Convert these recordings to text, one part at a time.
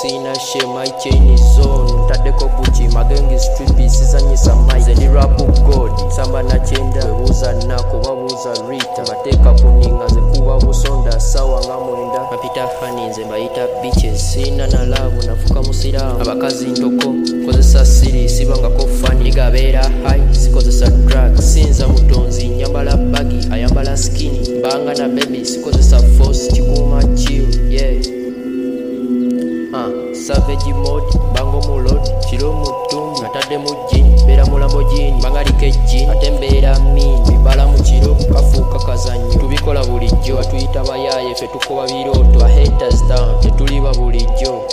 sina she my chain is on tadeko buchi magengi stripi sizanyisa mai zendi rap god samba na chenda webuza nako babuza rita bateka kuninga ze kuba busonda sawa ngamwenda mapita hani nze mbayita bitches sina na love nafuka musira abakazi ntoko kozesa siri sibangako fani igabera high sikozesa drugs sinza mutonzi nyambala bagi ayambala skinny banga na baby sikozesa force chikuma chill yeah savage mode bango mulod chilo mutumbi natade mujini bera mulambo jini bangalike jini atembera mini bibala muchiro kafuka kazanyo tubikola bulijjo atuyita bayaye fe tukoba biroto haters down tetuliba bulijjo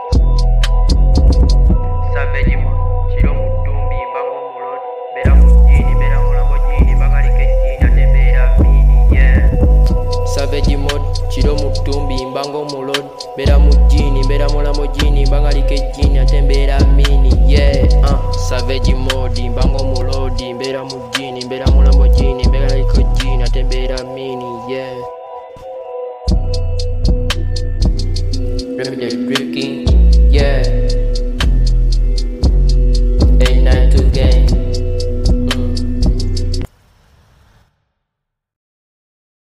savage mode chilo mutumbi bango mulod bera mujini bera mulambo jini bangalike jini atembera mini yeah savage mode chilo mutumbi bango mulod bera mujini bera mulambo jini bangalike jini atembera mini yeah savage mode bango mulodi bera mujini bera mulambo jini bangalike jini atembera mini yeah Remedy Drip King